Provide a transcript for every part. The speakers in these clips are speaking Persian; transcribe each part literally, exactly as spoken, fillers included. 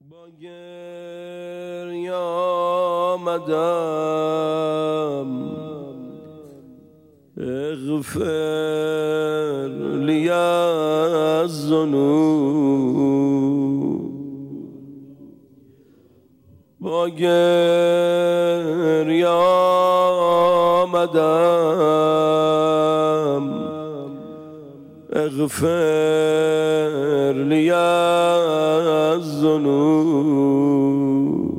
با گریه آمدم اغفر لی الذنوب، با گریه آمدم اغفر لی الذنوب،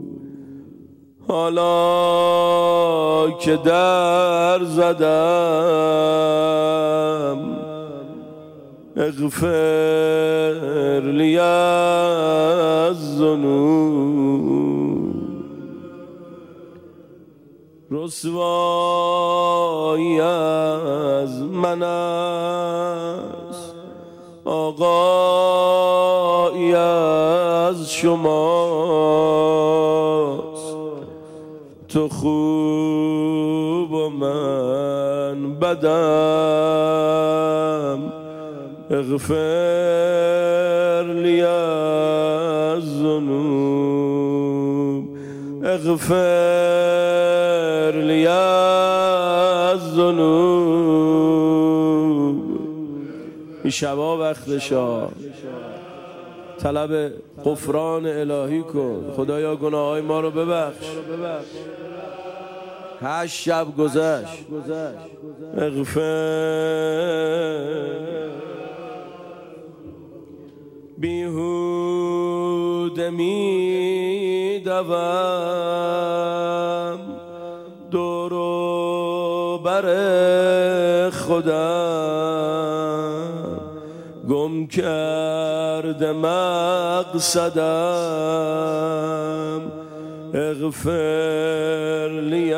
حالا که در زدم اغفر لی الذنوب، رسوایی از من است، آقایی از شماست، تو خوب و من بدم اغفر لی الذنوب، اغفر لی الذنوب. این شبا وقت شاه طلب غفران الهی کن، خدایا گناههای ما رو ببخش. هشت شب گذشت، اغفر. بیهوده می دوم دور و بر خودم، گم کرده مقصدم اغفر لی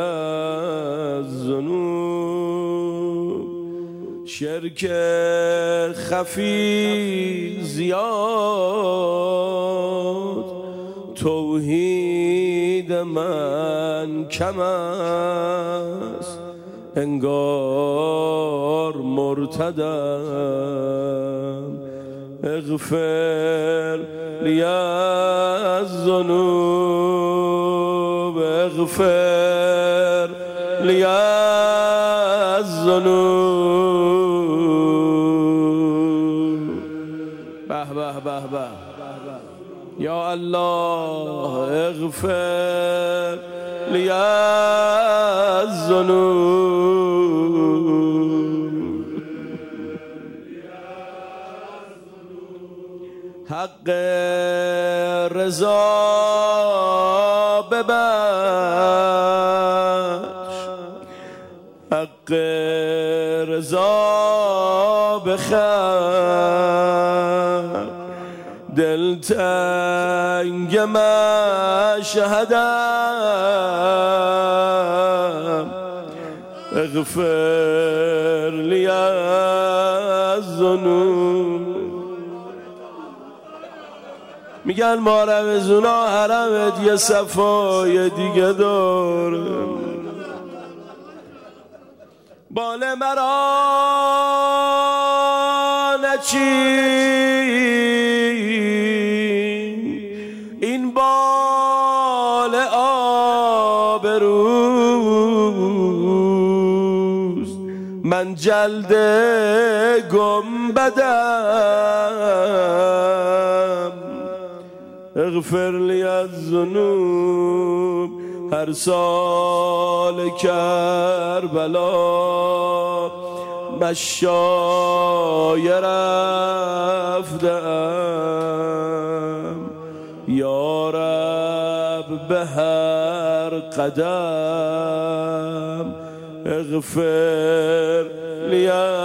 الذنوب. شرک خفی زیاد، توحید من کم است، انگار مرتدم اغفر لی الذنوب، اغفر لی الذنوب. به به به به یا الله، اغفر لی الذنوب. حق رضا ببخش، حق رضا بخیر، دلتنگ مشهدم اغفر لی الذنوب. میگن ما رمزونا حرمت یه صفای دیگه داره، بال مرا نچی این بال آبروست، من جلد گنبدم اغفر لی الذنوب. هر سال کربلا مشای رفتم، یا رب به هر قدم اغفر لی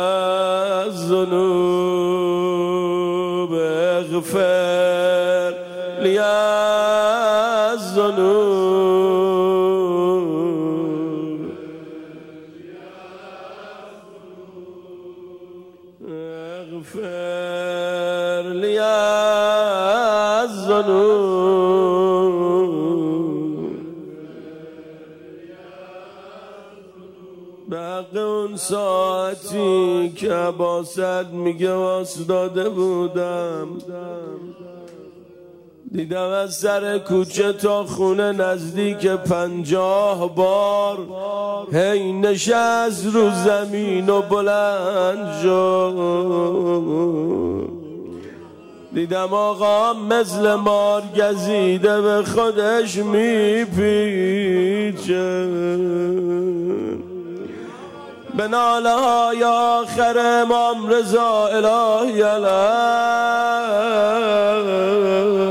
الذنوب، اغفر لی الذنوب، اغفر لی الذنوب. به حق اون ساعتی که عباست میگه واسداده بودم، دیدم از سر کوچه تا خونه نزدیک پنجاه بار، هی نشست رو زمین و بلند شد. دیدم آقا مثل مار گزیده به خودش میپیچه، به ناله های آخر امام رضا الهی علیه